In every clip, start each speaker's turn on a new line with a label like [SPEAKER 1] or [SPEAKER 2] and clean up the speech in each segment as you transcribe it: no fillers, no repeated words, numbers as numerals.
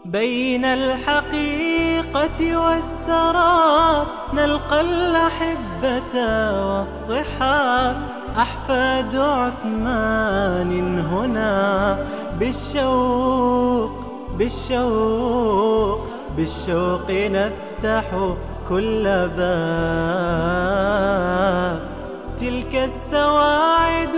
[SPEAKER 1] بين الحقيقة والسراب نلقى الأحبة والصحاب، أحفاد عثمان هنا بالشوق نفتح كل باب. تلك السواعد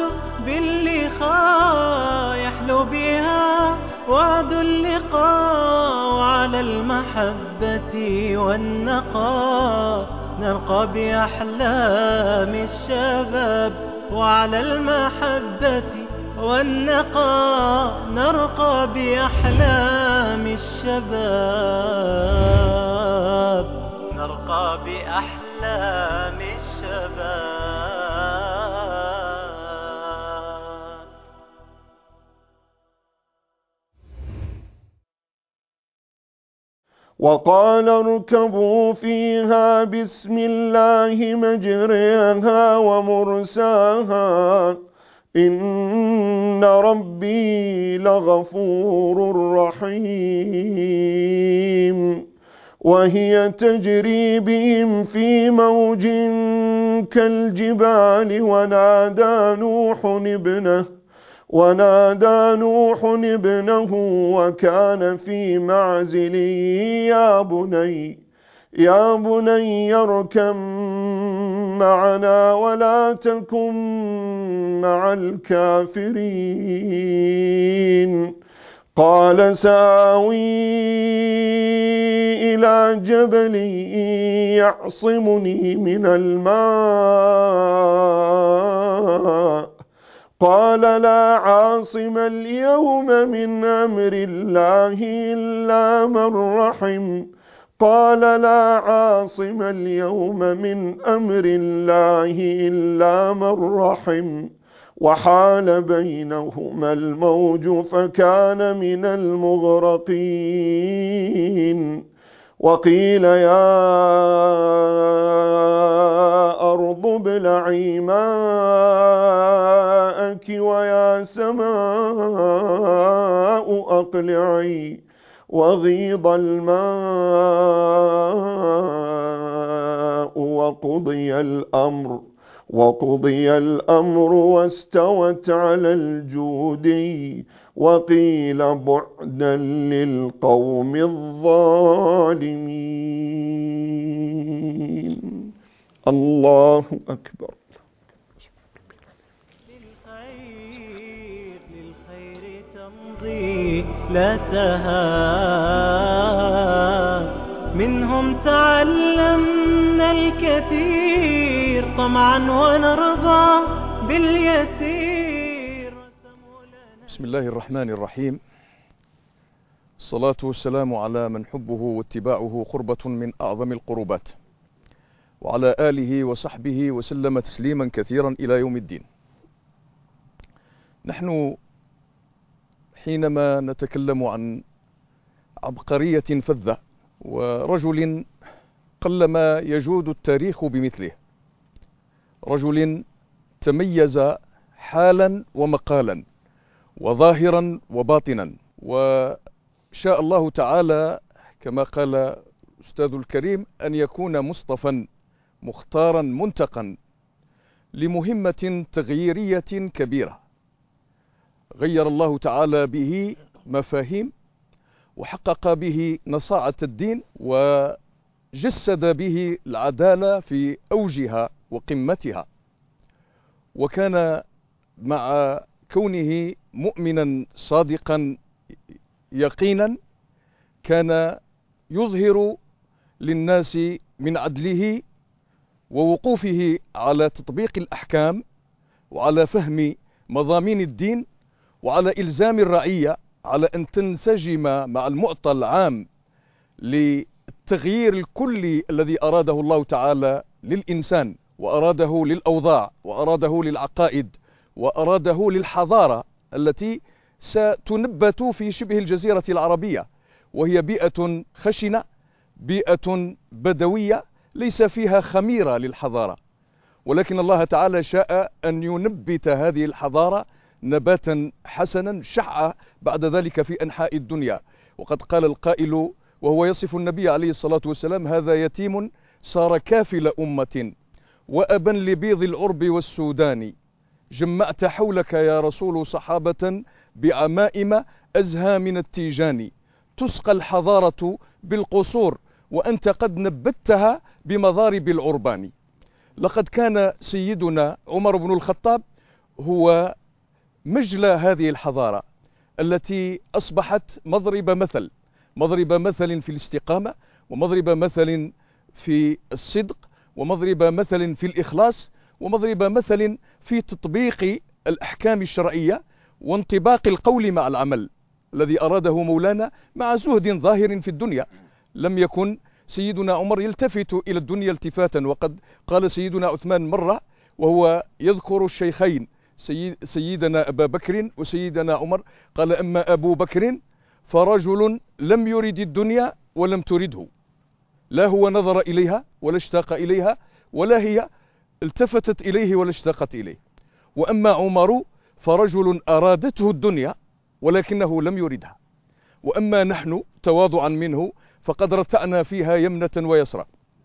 [SPEAKER 1] باللقاء يحلو بها وعد اللقاء، وعلى المحبة والنقاء نرقى بأحلام الشباب، وعلى المحبة والنقاء نرقى بأحلام الشباب، نرقى بأحلام الشباب.
[SPEAKER 2] وقال اركبوا فيها بسم الله مجريها ومرساها إن ربي لغفور رحيم. وهي تجري بهم في موج كالجبال ونادى نوح ابنه وكان في معزل يا بني اركب معنا ولا تكن مع الكافرين. قال سآوي إلى جبل يعصمني من الماء. قال لا عاصم اليوم من أمر الله إلا من رحم. قال لا عاصم اليوم من أمر الله إلا من رحم. وحال بينهما الموج فكان من المغرقين. وقيل يا أرض ابلعي ماءك ويا سماء أقلعي. وغيض الماء وقضي الأمر واستوت على الجودي. وقيل بعدا للقوم الظالمين. الله أكبر.
[SPEAKER 1] للخير تمضي لا تهاب، منهم تعلمنا الكثير طمعا ونرضى باليسير.
[SPEAKER 3] بسم الله الرحمن الرحيم. الصلاة والسلام على من حبه واتباعه قربة من أعظم القربات، وعلى آله وصحبه وسلم تسليما كثيرا إلى يوم الدين. نحن حينما نتكلم عن عبقرية فذة ورجل قلما يجود التاريخ بمثله، رجل تميز حالا ومقالا وظاهرا وباطنا، وشاء الله تعالى كما قال أستاذ الكريم أن يكون مصطفى مختارا منتقا لمهمة تغييرية كبيرة. غير الله تعالى به مفاهيم، وحقق به نصاعة الدين، وجسد به العدالة في أوجها وقمتها. وكان مع كونه مؤمنا صادقا يقينا كان يظهر للناس من عدله ووقوفه على تطبيق الأحكام، وعلى فهم مضامين الدين، وعلى إلزام الرعية على أن تنسجم مع المعطى العام للتغيير الكلي الذي أراده الله تعالى للإنسان، وأراده للأوضاع، وأراده للعقائد، وأراده للحضارة التي ستنبت في شبه الجزيرة العربية، وهي بيئة خشنة، بيئة بدوية ليس فيها خميرة للحضارة، ولكن الله تعالى شاء أن ينبت هذه الحضارة نباتا حسنا شع بعد ذلك في أنحاء الدنيا. وقد قال القائل وهو يصف النبي عليه الصلاة والسلام: هذا يتيم صار كافل أمة وأبا لبيض العرب والسودان، جمعت حولك يا رسول صحابة بعمائم أزهى من التيجان، تسقى الحضارة بالقصور وأنت قد نبتها بمضارب العربان. لقد كان سيدنا عمر بن الخطاب هو مجلى هذه الحضارة التي أصبحت مضرب مثل في الاستقامة، ومضرب مثل في الصدق، ومضرب مثل في الإخلاص، ومضرب مثل في تطبيق الأحكام الشرعية وانطباق القول مع العمل الذي أراده مولانا مع زهد ظاهر في الدنيا. لم يكن سيدنا عمر يلتفت إلى الدنيا التفاتا، وقد قال سيدنا عثمان مرة وهو يذكر الشيخين سيدنا أبا بكر وسيدنا عمر، قال: أما أبو بكر فرجل لم يرد الدنيا ولم ترده، لا هو نظر إليها ولا اشتاق إليها، ولا هي التفتت إليه ولا اشتاقت إليه. وأما عمر فرجل أرادته الدنيا ولكنه لم يردها. وأما نحن تواضعا منه فقد رتعنا فيها يمنة ويسرى.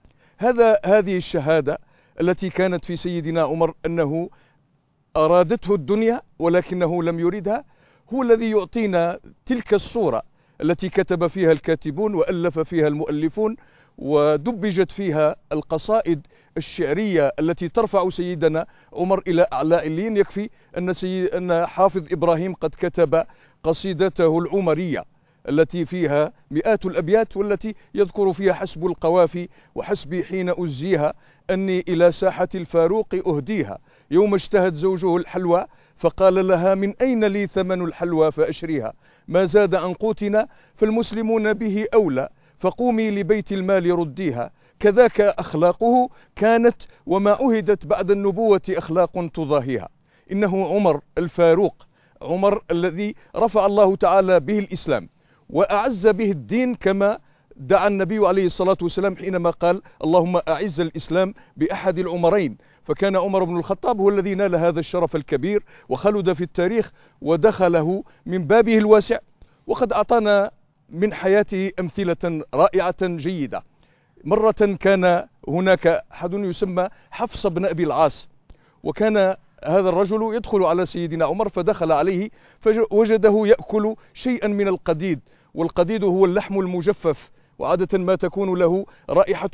[SPEAKER 3] هذه الشهادة التي كانت في سيدنا عمر أنه أرادته الدنيا ولكنه لم يردها، هو الذي يعطينا تلك الصورة التي كتب فيها الكاتبون وألف فيها المؤلفون ودبجت فيها القصائد الشعرية التي ترفع سيدنا عمر إلى أعلى عليين. يكفي أن حافظ إبراهيم قد كتب قصيدته العمرية التي فيها مئات الأبيات، والتي يذكر فيها: حسب القوافي وحسبي حين أزيها، أني إلى ساحة الفاروق أهديها، يوم اشتهت زوجه الحلوى فقال لها: من أين لي ثمن الحلوى فأشريها، ما زاد عن قوتنا فالمسلمون به أولى، فقومي لبيت المال رديها، كذاك أخلاقه كانت وما أهدت بعد النبوة أخلاق تضاهيها. إنه عمر الفاروق، عمر الذي رفع الله تعالى به الإسلام وأعز به الدين، كما دعا النبي عليه الصلاة والسلام حينما قال: اللهم أعز الإسلام بأحد العمرين. فكان عمر بن الخطاب هو الذي نال هذا الشرف الكبير وخلد في التاريخ ودخله من بابه الواسع. وقد أعطانا من حياته أمثلة رائعة جيدة. مرة كان هناك أحد يسمى حفص بن أبي العاص، وكان هذا الرجل يدخل على سيدنا عمر، فدخل عليه فوجده يأكل شيئا من القديد، والقديد هو اللحم المجفف، وعادة ما تكون له رائحة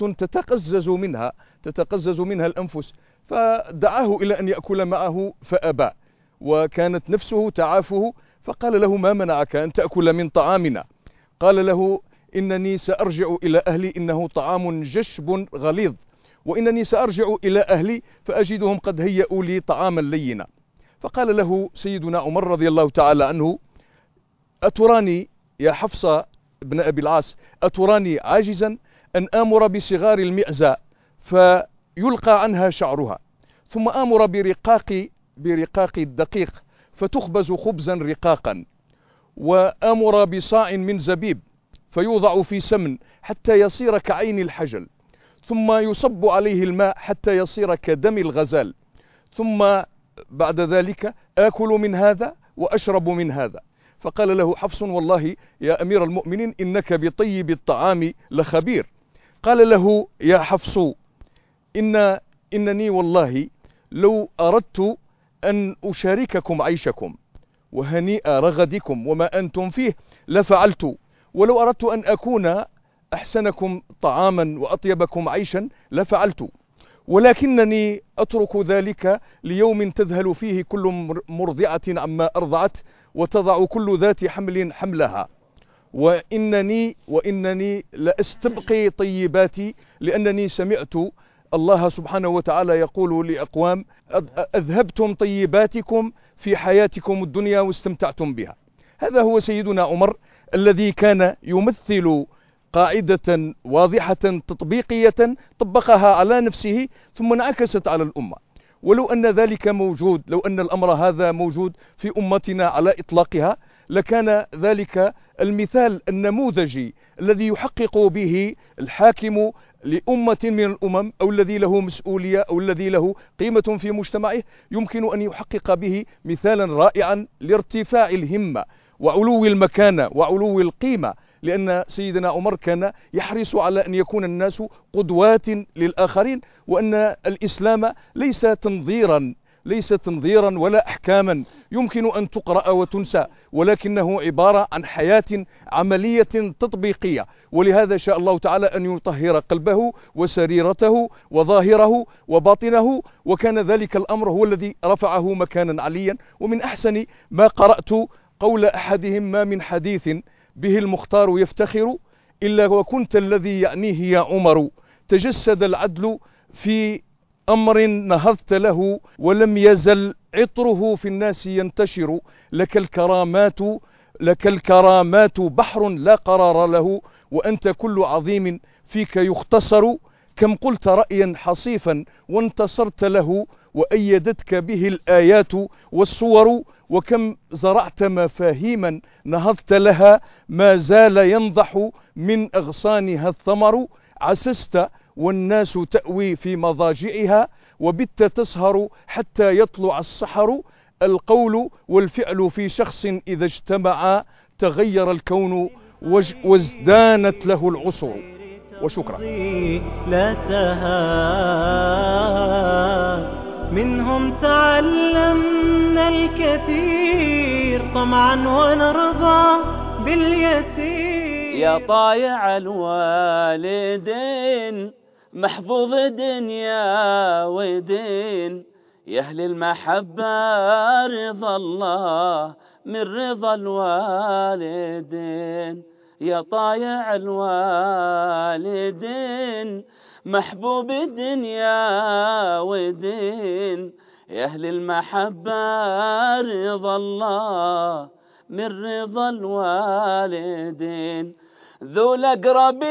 [SPEAKER 3] تتقزز منها الأنفس، فدعاه إلى أن يأكل معه فأبى، وكانت نفسه تعافه، فقال له: ما منعك أن تأكل من طعامنا؟ قال له: إنني سأرجع إلى أهلي، إنه طعام جشب غليظ، وإنني سأرجع إلى أهلي فأجدهم قد هيئوا لي طعاما لينا. فقال له سيدنا عمر رضي الله تعالى عنه: أتراني يا حفصة بن أبي العاص، أتراني عاجزا أن آمر بصغار المعزة فيلقى عنها شعرها، ثم آمر برقاق الدقيق فتخبز خبزا رقاقا، وآمر بصاع من زبيب فيوضع في سمن حتى يصير كعين الحجل، ثم يصب عليه الماء حتى يصير كدم الغزال، ثم بعد ذلك آكل من هذا وأشرب من هذا. فقال له حفص: والله يا أمير المؤمنين إنك بطيب الطعام لخبير. قال له: يا حفص، إنني والله لو أردت أن أشارككم عيشكم وهنيء رغدكم وما أنتم فيه لفعلت، ولو أردت أن أكون أحسنكم طعاما وأطيبكم عيشا لفعلت، ولكنني أترك ذلك ليوم تذهل فيه كل مرضعة عما أرضعت وتضع كل ذات حمل حملها، وإنني لأستبقي طيباتي، لأنني سمعت الله سبحانه وتعالى يقول لأقوام: أذهبتم طيباتكم في حياتكم الدنيا واستمتعتم بها. هذا هو سيدنا عمر الذي كان يمثل قاعدة واضحة تطبيقية طبقها على نفسه ثم انعكست على الأمة. ولو أن ذلك موجود، لو أن الأمر هذا موجود في أمتنا على إطلاقها، لكان ذلك المثال النموذجي الذي يحقق به الحاكم لأمة من الأمم، أو الذي له مسؤولية أو الذي له قيمة في مجتمعه، يمكن أن يحقق به مثالا رائعا لارتفاع الهمة وعلو المكانة وعلو القيمة لأن سيدنا عمر كان يحرص على أن يكون الناس قدوات للآخرين، وأن الإسلام ليس تنظيرا ولا أحكاما يمكن أن تقرأ وتنسى، ولكنه عبارة عن حياة عملية تطبيقية. ولهذا شاء الله تعالى أن يطهر قلبه وسريرته وظاهره وباطنه، وكان ذلك الأمر هو الذي رفعه مكانا عليا. ومن أحسن ما قرأت قول أحدهم: ما من حديث به المختار يفتخر إلا وكنت الذي يعنيه يا عمر، تجسد العدل في أمر نهضت له ولم يزل عطره في الناس ينتشر، لك الكرامات بحر لا قرار له، وأنت كل عظيم فيك يختصر، كم قلت رأيا حصيفا وانتصرت له، وأيدتك به الآيات والصور، وكم زرعت مفاهيما نهضت لها، ما زال ينضح من أغصانها الثمر، عسست والناس تأوي في مضاجعها، وبت تسهر حتى يطلع السحر، القول والفعل في شخص إذا اجتمعا، تغير الكون وازدانت له العصر. وشكرا.
[SPEAKER 1] لا تهاب منهم تعلمنا الكثير، طمعا ونرضى باليسير.
[SPEAKER 4] يا طايع الوالدين محفوظ دنيا ودين، يا أهل المحبة رضا الله من رضا الوالدين. يا طايع الوالدين محبوب الدنيا ودين، يا أهل المحبة رضا الله من رضا الوالدين. ذو الأقرب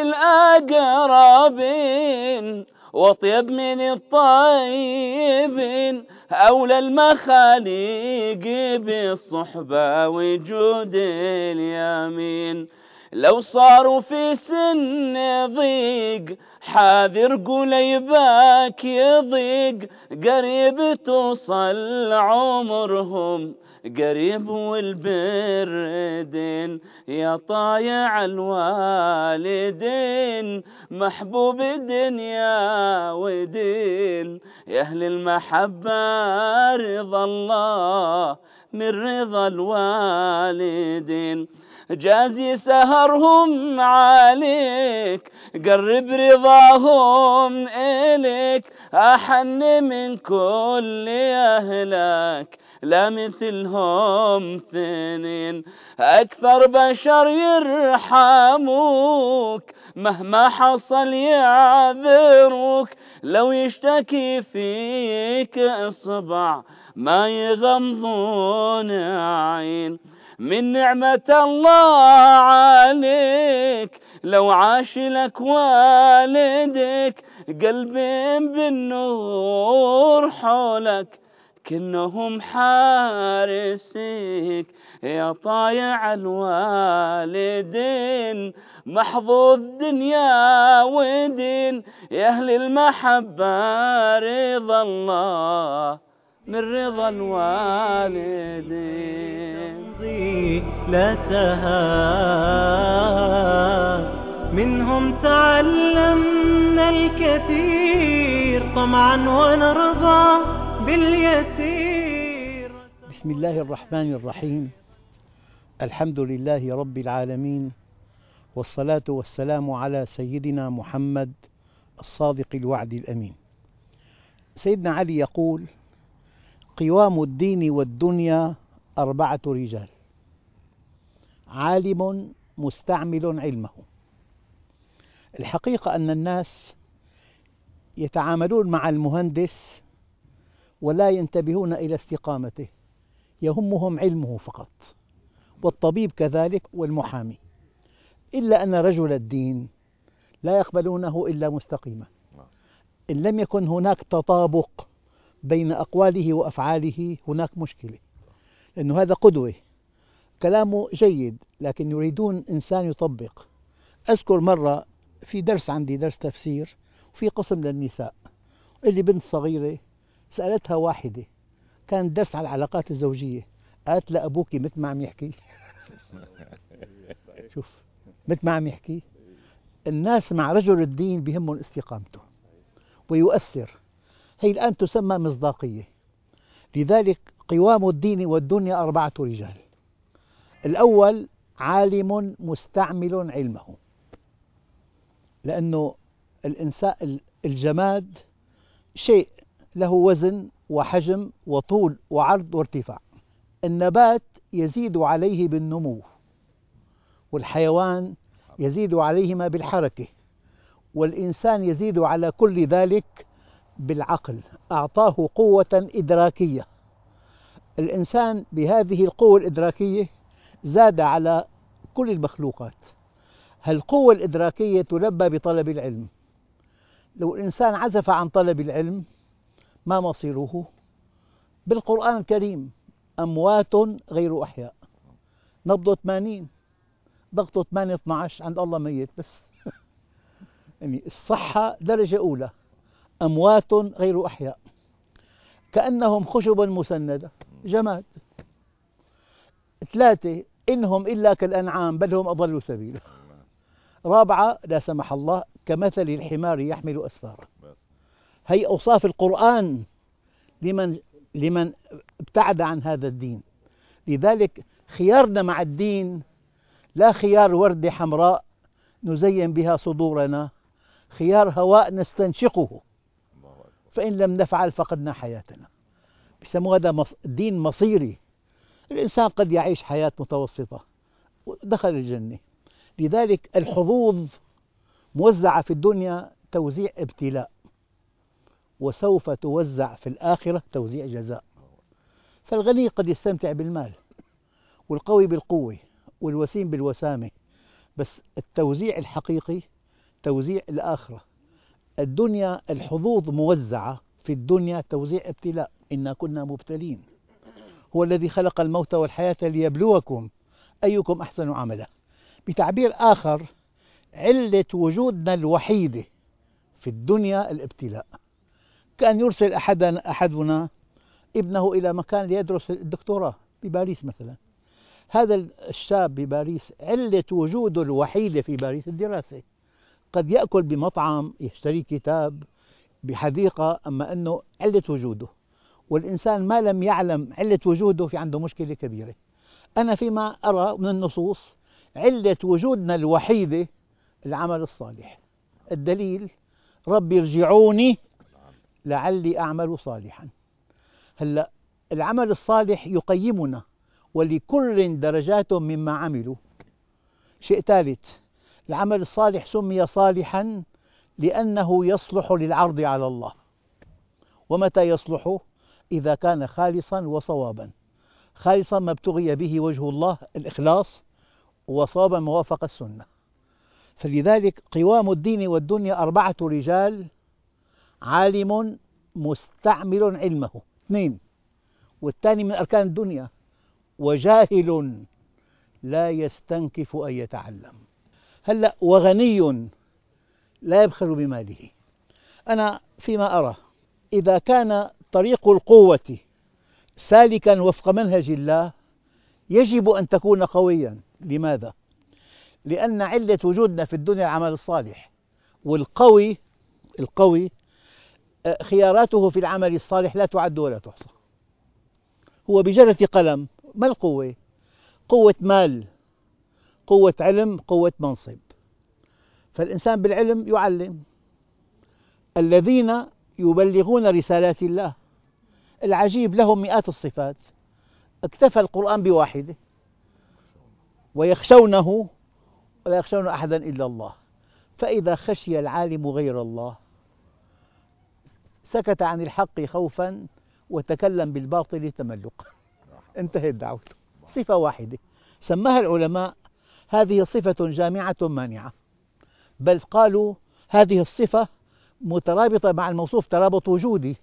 [SPEAKER 4] الأقربين وطيب من الطيبين، أولى المخاليق بالصحبة وجود اليمين. لو صاروا في سن ضيق حاذر قليبك يضيق، قريب توصل عمرهم قريب والبر دين. يا طايع الوالدين محبوب الدنيا ودين، يا أهل المحبة رضا الله من رضا الوالدين. جازي سهرهم عليك قرب رضاهم إليك، أحن من كل أهلك لا مثلهم ثنين. أكثر بشر يرحموك مهما حصل يعذروك، لو يشتكي فيك إصبع ما يغمضون عين. من نعمة الله عليك لو عاش لك والدك، قلب بالنور حولك كنهم حارسيك. يا طايع الوالدين محظوظ دنيا ودين، يا أهل المحبة رضا الله من رضا الوالدين.
[SPEAKER 1] لا تهاب منهم تعلمنا الكثير، طمعا ونرضى باليسير.
[SPEAKER 5] بسم الله الرحمن الرحيم. الحمد لله رب العالمين، والصلاة والسلام على سيدنا محمد الصادق الوعد الأمين. سيدنا علي يقول: قوام الدين والدنيا 4 رجال: عالم مستعمل علمه. الحقيقة أن الناس يتعاملون مع المهندس ولا ينتبهون إلى استقامته، يهمهم علمه فقط، والطبيب كذلك والمحامي، إلا أن رجل الدين لا يقبلونه إلا مستقيما. إن لم يكن هناك تطابق بين أقواله وأفعاله هناك مشكلة، لأنه هذا قدوة، كلامه جيد لكن يريدون إنسان يطبق. أذكر مرة في درس عندي، درس تفسير، وفي قسم للنساء، اللي بنت صغيرة سألتها واحدة، كان درس على العلاقات الزوجية، قالت لها: أبوك مثل ما عم يحكي. شوف، مثل ما عم يحكي، الناس مع رجل الدين بهمهم استقامته ويؤثر. هي الآن تسمى مصداقية. لذلك قوام الدين والدنيا 4 رجال. الأول عالم مستعمل علمه، لأنه الإنسان الجماد شيء له وزن وحجم وطول وعرض وارتفاع. النبات يزيد عليه بالنمو، والحيوان يزيد عليهما بالحركة، والإنسان يزيد على كل ذلك بالعقل. أعطاه قوة إدراكية. الإنسان بهذه القوة الإدراكية زاد على كل المخلوقات. هالقوة الإدراكية تلبى بطلب العلم. لو الإنسان عزف عن طلب العلم ما مصيره؟ بالقرآن الكريم أموات غير أحياء. نبضه 80، ضغطه 8 12، عند الله ميت بس. يعني الصحة درجة أولى. أموات غير أحياء كأنهم خشب مسندة، جماد. 3 إنهم إلا كالأنعام بل هم أضل سبيلا. 4 لا سمح الله كمثل الحمار يحمل أسفارا. هي أوصاف القرآن لمن ابتعد عن هذا الدين. لذلك خيارنا مع الدين لا خيار وردة حمراء نزين بها صدورنا، خيار هواء نستنشقه، فإن لم نفعل فقدنا حياتنا. بيسموه هذا دين مصيري. الإنسان قد يعيش حياة متوسطة ودخل الجنة. لذلك الحظوظ موزعة في الدنيا توزيع ابتلاء، وسوف توزع في الآخرة توزيع جزاء. فالغني قد يستمتع بالمال، والقوي بالقوة، والوسيم بالوسامة، بس التوزيع الحقيقي توزيع الآخرة. الدنيا الحظوظ موزعة في الدنيا توزيع ابتلاء. إنا كنا مبتلين. هو الذي خلق الموت والحياة ليبلوكم أيكم أحسن عملا. بتعبير آخر، علة وجودنا الوحيدة في الدنيا الابتلاء. كأن يرسل أحدنا ابنه إلى مكان ليدرس الدكتوراه بباريس مثلا. هذا الشاب بباريس علة وجوده الوحيدة في باريس الدراسة. قد يأكل بمطعم، يشتري كتاب، بحديقة، أما أنه علة وجوده. والإنسان ما لم يعلم علة وجوده في عنده مشكلة كبيرة. أنا فيما أرى من النصوص علة وجودنا الوحيدة العمل الصالح. الدليل رب ارجعوني لعلي أعمل صالحا. هلأ العمل الصالح يقيمنا، ولكل درجات مما عملوا. شيء ثالث، العمل الصالح سمي صالحا لأنه يصلح للعرض على الله. ومتى يصلح؟ إذا كان خالصا وصوابا. خالصا ما ابتغي به وجه الله، الإخلاص، وصوابا موافق السنة. فلذلك قوام الدين والدنيا 4 رجال: عالم مستعمل علمه 2، والثاني من أركان الدنيا، وجاهل لا يستنكف أن يتعلم. هلأ وغني لا يبخل بماله. أنا فيما أرى إذا كان طريق القوة سالكا وفق منهج الله يجب أن تكون قويا. لماذا؟ لأن علة وجودنا في الدنيا العمل الصالح، والقوي خياراته في العمل الصالح لا تعد ولا تحصى. هو بجرة قلم. ما القوة؟ قوة مال، قوة علم، قوة منصب. فالإنسان بالعلم يعلم. الذين يبلغون رسالات الله العجيب لهم مئات الصفات، اكتفى القرآن بواحدة: ويخشونه ولا يخشون أحدا إلا الله. فإذا خشي العالم غير الله سكت عن الحق خوفا وتكلم بالباطل تملقا. انتهت دعوته. صفة واحدة سماها العلماء هذه صفة جامعة مانعة، بل قالوا هذه الصفة مترابطة مع الموصوف ترابط وجودي.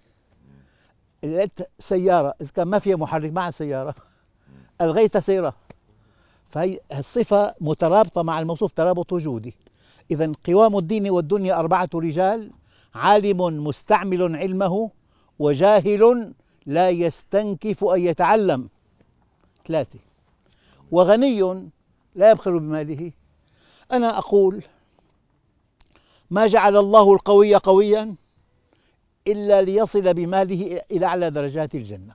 [SPEAKER 5] سيارة إذا كان ما فيها محرك مع السيارة ألغيت سيرها، فهي الصفة مترابطة مع الموصوف ترابط وجودي. إذن قوام الدين والدنيا 4 رجال: عالم مستعمل علمه، وجاهل لا يستنكف أن يتعلم 3، وغني لا يبخل بماله. أنا أقول ما جعل الله القوي قويا إلا ليصل بماله إلى أعلى درجات الجنة،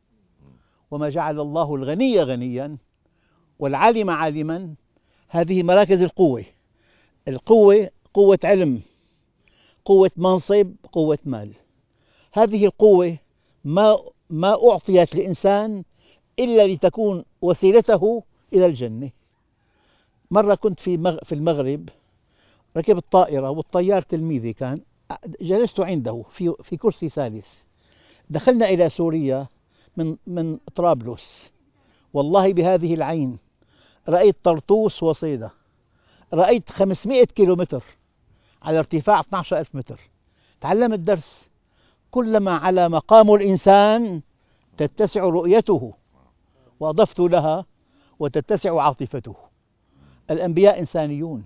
[SPEAKER 5] وما جعل الله الغني غنيا والعالم عالما. هذه مراكز القوة. القوة قوة علم، قوة منصب، قوة مال. هذه القوة ما أعطيت لإنسان إلا لتكون وسيلته إلى الجنة. مرة كنت في المغرب، ركبت طائرة والطيار تلميذي كان، جلست عنده في كرسي ثالث. دخلنا إلى سوريا من طرابلس. والله بهذه العين رأيت طرطوس وصيدا، رأيت 500 كيلومتر على ارتفاع 12,000 متر. تعلمت درس: كلما على مقام الإنسان تتسع رؤيته، وأضفت لها وتتسع عاطفته. الأنبياء إنسانيون.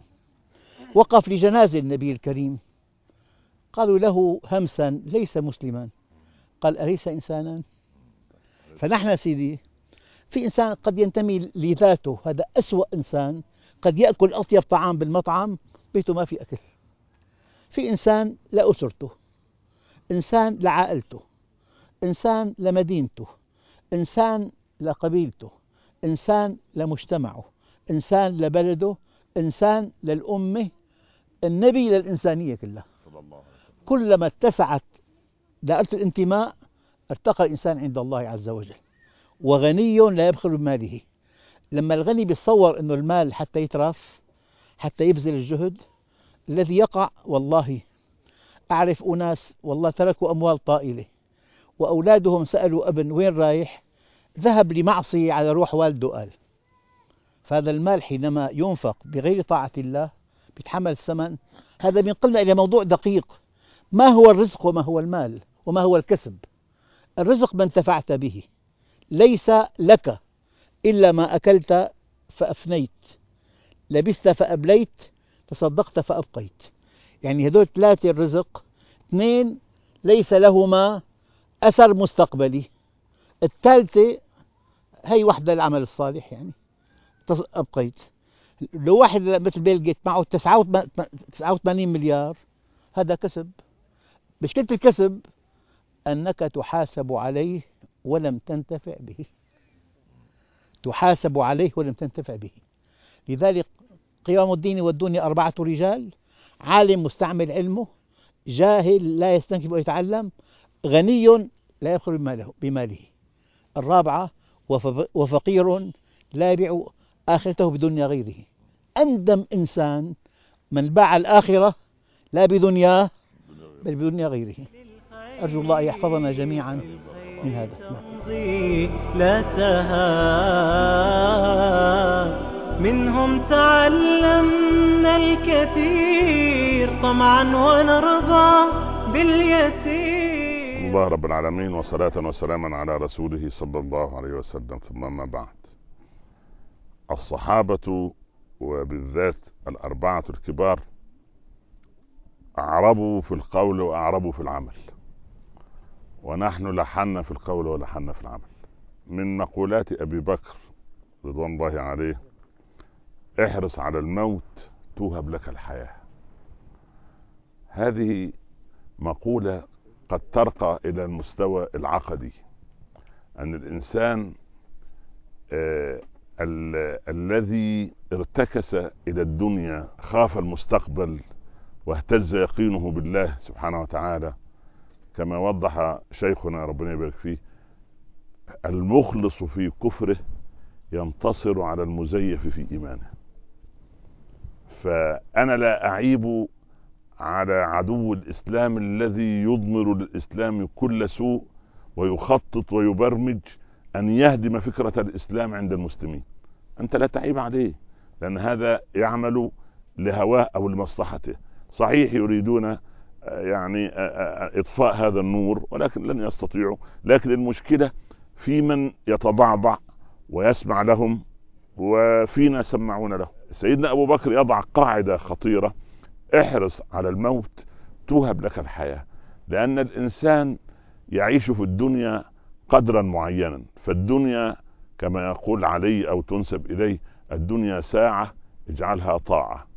[SPEAKER 5] وقف لجنازة النبي الكريم، قالوا له همسا: ليس مسلما. قال: أليس إنسانا؟ فنحن سيدي في إنسان قد ينتمي لذاته، هذا أسوأ إنسان، قد يأكل أطيب طعام بالمطعم بيته ما في أكل. في إنسان لأسرته، إنسان لعائلته، إنسان لمدينته، إنسان لقبيلته، إنسان لمجتمعه، إنسان لبلده، إنسان للأمة، النبي للإنسانية كلها. كلما اتسعت دائرة الانتماء ارتقى الإنسان عند الله عز وجل. وغني لا يبخل بماله. لما الغني بيتصور أنه المال حتى يترف، حتى يبذل الجهد، الذي يقع. والله أعرف أناس والله تركوا أموال طائلة وأولادهم سألوا ابن: وين رايح؟ ذهب لمعصية على روح والده. قال: فهذا المال حينما ينفق بغير طاعة الله بيتحمل الثمن. هذا بينقلنا إلى موضوع دقيق: ما هو الرزق وما هو المال وما هو الكسب؟ الرزق ما انتفعت به، ليس لك إلا ما أكلت فأفنيت، لبست فأبليت، تصدقت فأبقيت. يعني هذول 3 الرزق. 2 ليس لهما أثر مستقبلي. الثالثة هي وحدة العمل الصالح، يعني أبقيت. لو واحد مثل بيل جيت معه 89 مليار، هذا كسب. مشكلة الكسب أنك تحاسب عليه ولم تنتفع به. تحاسب عليه ولم تنتفع به. لذلك قوام الدين والدنيا 4 رجال: عالم مستعمل علمه، جاهل لا يستنكف ويتعلم، غني لا يبخل بماله. 4 وفقير لا يبيع آخرته بدنيا غيره. أندم إنسان من باع الآخرة لا بدنياه بل بدنيا غيره. أرجو الله أن يحفظنا جميعا من هذا.
[SPEAKER 1] لا تهاب منهم تعلمنا الكثير طمعا ونرضى باليسير.
[SPEAKER 2] الله رب العالمين، وصلاة وسلاما على رسوله صلى الله عليه وسلم. ثم ما بعد، الصحابة وبالذات 4 الكبار أعربوا في القول وأعربوا في العمل، ونحن لحنا في القول ولحنا في العمل. من مقولات أبي بكر رضوان الله عليه: احرص على الموت توهب لك الحياة. هذه مقولة قد ترقى إلى المستوى العقدي، أن الإنسان الذي ارتكس إلى الدنيا خاف المستقبل واهتز يقينه بالله سبحانه وتعالى، كما وضح شيخنا ربنا يبارك فيه: المخلص في كفره ينتصر على المزيف في إيمانه. فأنا لا أعيب على عدو الإسلام الذي يضمر للإسلام كل سوء ويخطط ويبرمج أن يهدم فكرة الإسلام عند المسلمين. أنت لا تعيب عليه، لأن هذا يعمل لهواه أو لمصلحته. صحيح يريدون يعني إطفاء هذا النور، ولكن لن يستطيعوا. لكن المشكلة في من يتضعضع ويسمع لهم، وفينا سمعون له. سيدنا أبو بكر يضع قاعدة خطيرة: احرص على الموت توهب لك الحياة. لأن الإنسان يعيش في الدنيا قدرا معينا، فالدنيا كما يقول علي أو تنسب إليه: الدنيا ساعة اجعلها طاعة،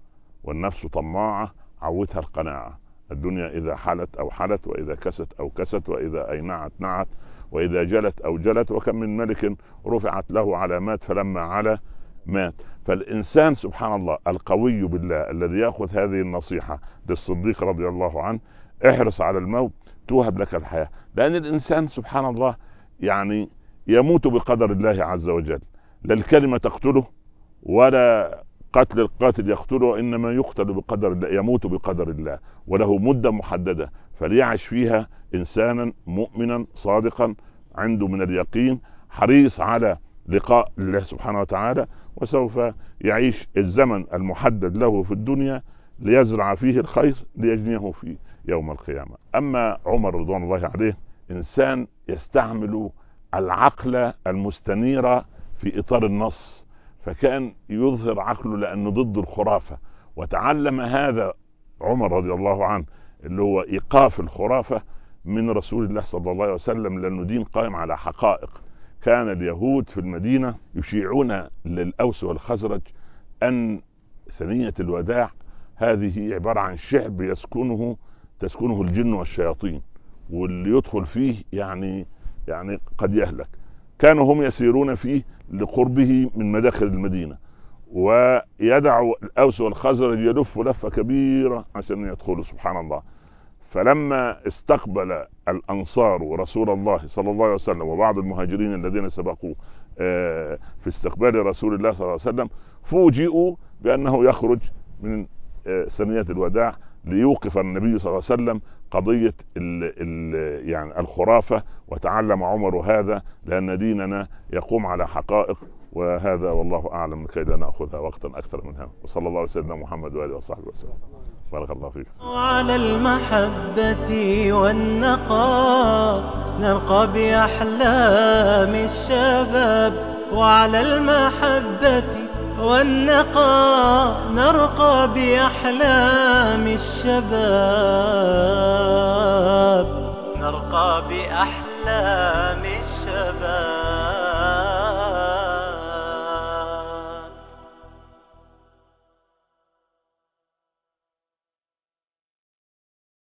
[SPEAKER 2] والنفس طماعة عوتها القناعة. الدنيا إذا حلت أو حلت، وإذا كست أو كست، وإذا أينعت نعت، وإذا جلت أو جلت، وكم من ملك رفعت له علامات فلما علا مات. فالإنسان سبحان الله القوي بالله الذي يأخذ هذه النصيحة للصديق رضي الله عنه: احرص على الموت توهب لك الحياة. لأن الإنسان سبحان الله يعني يموت بقدر الله عز وجل، لا الكلمة تقتله ولا قتل القاتل يقتله، إنما يقتل بقدر الله، يموت بقدر الله، وله مدة محددة فليعش فيها إنسانا مؤمنا صادقا عنده من اليقين حريص على لقاء الله سبحانه وتعالى، وسوف يعيش الزمن المحدد له في الدنيا ليزرع فيه الخير ليجنيه فيه يوم القيامة. أما عمر رضوان الله عليه إنسان يستعمل العقل المستنير في إطار النص، فكان يظهر عقله لأنه ضد الخرافة، وتعلم هذا عمر رضي الله عنه اللي هو إيقاف الخرافة من رسول الله صلى الله عليه وسلم، لأنه دين قائم على حقائق. كان اليهود في المدينة يشيعون للأوس والخزرج أن ثنية الوداع هذه عبارة عن شعب تسكنه الجن والشياطين، واللي يدخل فيه يعني قد يهلك. كانوا هم يسيرون فيه لقربه من مداخل المدينة، ويدعوا الأوس والخزرج يلف لفة كبيرة عشان يدخلوا سبحان الله. فلما استقبل الأنصار رسول الله صلى الله عليه وسلم وبعض المهاجرين الذين سبقوه في استقبال رسول الله صلى الله عليه وسلم، فوجئوا بأنه يخرج من ثنية الوداع ليوقف النبي صلى الله عليه وسلم قضية يعني الخرافة. وتعلم عمر هذا لأن ديننا يقوم على حقائق، وهذا والله أعلم كي لا نأخذها وقتا أكثر منها. وصلى الله على سيدنا محمد وآله وصحبه وسلم. بارك الله فيك.
[SPEAKER 1] وعلى المحبة والنقاء نرقى بأحلام الشباب، وعلى المحبة والنقاء نرقى بأحلام الشباب، نرقى بأحلام الشباب.